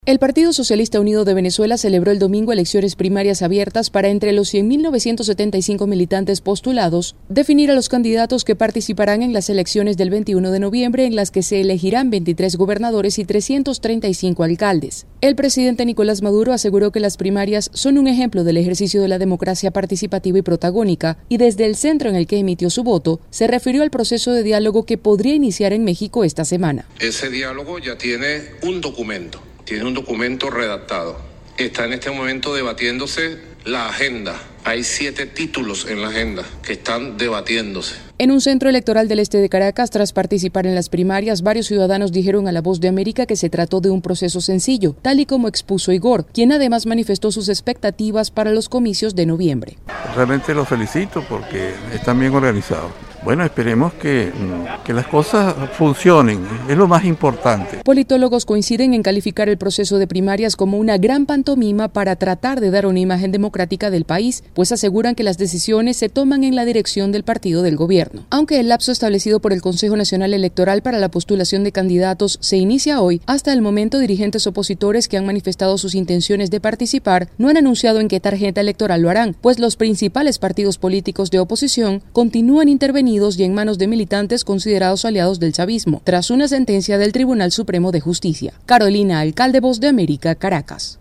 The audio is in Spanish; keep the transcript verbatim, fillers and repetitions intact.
El Partido Socialista Unido de Venezuela celebró el domingo elecciones primarias abiertas para, entre los cien mil novecientos setenta y cinco militantes postulados, definir a los candidatos que participarán en las elecciones del veintiuno de noviembre, en las que se elegirán veintitrés gobernadores y trescientos treinta y cinco alcaldes. El presidente Nicolás Maduro aseguró que las primarias son un ejemplo del ejercicio de la democracia participativa y protagónica, y desde el centro en el que emitió su voto, se refirió al proceso de diálogo que podría iniciar en México esta semana. Ese diálogo ya tiene un documento. Tiene un documento redactado. Está en este momento debatiéndose la agenda. Hay siete títulos en la agenda que están debatiéndose. En un centro electoral del este de Caracas, tras participar en las primarias, varios ciudadanos dijeron a La Voz de América que se trató de un proceso sencillo, tal y como expuso Igor, quien además manifestó sus expectativas para los comicios de noviembre. Realmente los felicito porque están bien organizados. Bueno, esperemos que, que las cosas funcionen, es lo más importante. Politólogos coinciden en calificar el proceso de primarias como una gran pantomima para tratar de dar una imagen democrática del país, pues aseguran que las decisiones se toman en la dirección del partido del gobierno. Aunque el lapso establecido por el Consejo Nacional Electoral para la postulación de candidatos se inicia hoy, hasta el momento dirigentes opositores que han manifestado sus intenciones de participar no han anunciado en qué tarjeta electoral lo harán, pues los principales partidos políticos de oposición continúan interveniendo y en manos de militantes considerados aliados del chavismo, tras una sentencia del Tribunal Supremo de Justicia. Carolina Alcalde, Voz de América, Caracas.